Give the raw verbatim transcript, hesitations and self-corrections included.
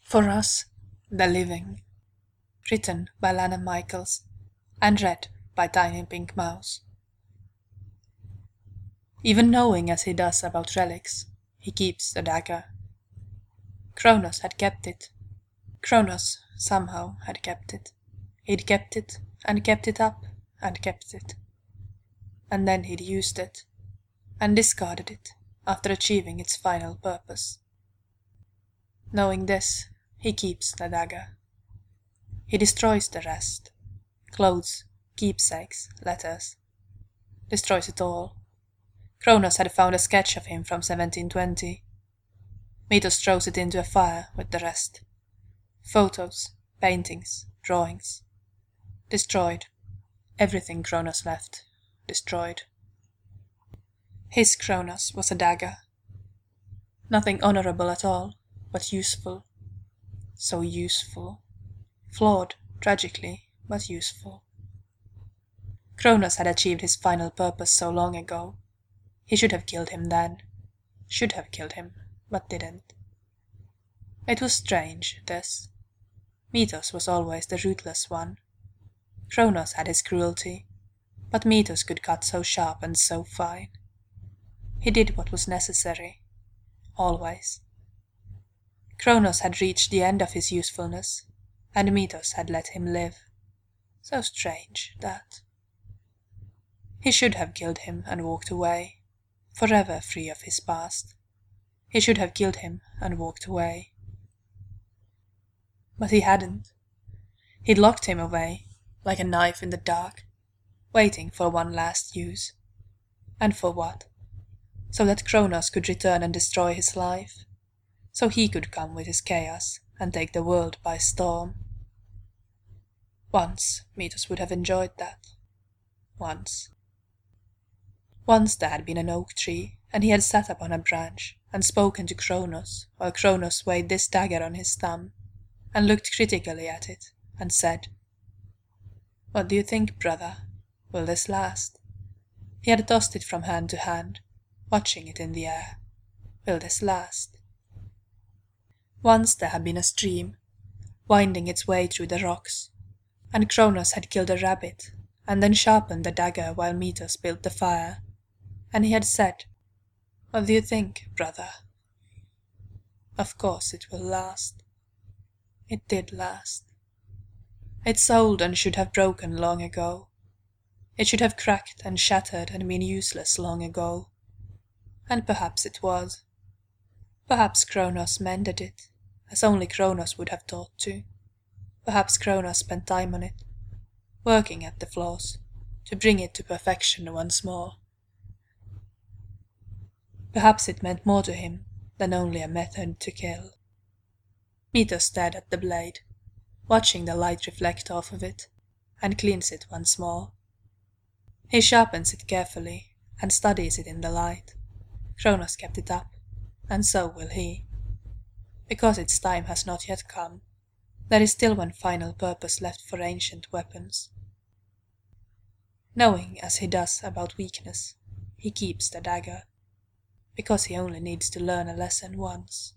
For Us, the Living. Written by Lana Michaels and read by Tiny Pink Mouse. Even knowing as he does about relics, he keeps the dagger. Kronos had kept it. Kronos, somehow, had kept it. He'd kept it, and kept it up, and kept it. And then he'd used it, and discarded it, after achieving its final purpose. Knowing this, he keeps the dagger. He destroys the rest. Clothes, keepsakes, letters. Destroys it all. Kronos had found a sketch of him from seventeen twenty. Mitos throws it into a fire with the rest. Photos, paintings, drawings. Destroyed. Everything Kronos left. Destroyed. His Kronos was a dagger. Nothing honorable at all, but useful. So useful. Flawed, tragically, but useful. Kronos had achieved his final purpose so long ago. He should have killed him then. Should have killed him, but didn't. It was strange, this. Mitos was always the ruthless one. Kronos had his cruelty, but Mitos could cut so sharp and so fine. He did what was necessary. Always. Kronos had reached the end of his usefulness, and Mitos had let him live. So strange, that. He should have killed him and walked away, forever free of his past. He should have killed him and walked away. But he hadn't. He'd locked him away, like a knife in the dark, waiting for one last use. And for what? So that Kronos could return and destroy his life. So he could come with his chaos and take the world by storm. Once Mitos would have enjoyed that. Once. Once there had been an oak tree, and he had sat upon a branch and spoken to Kronos, while Kronos weighed this dagger on his thumb, and looked critically at it, and said, "What do you think, brother? Will this last?" He had tossed it from hand to hand, watching it in the air. Will this last? Once there had been a stream, winding its way through the rocks, and Kronos had killed a rabbit, and then sharpened the dagger while Mitos built the fire, and he had said, "What do you think, brother?" Of course it will last. It did last. It's old and should have broken long ago. It should have cracked and shattered and been useless long ago. And perhaps it was. Perhaps Kronos mended it, as only Kronos would have thought to. Perhaps Kronos spent time on it, working at the flaws, to bring it to perfection once more. Perhaps it meant more to him than only a method to kill. Mitos stared at the blade, watching the light reflect off of it, and cleans it once more. He sharpens it carefully, and studies it in the light. Kronos kept it up, and so will he. Because its time has not yet come, there is still one final purpose left for ancient weapons. Knowing as he does about weakness, he keeps the dagger, because he only needs to learn a lesson once.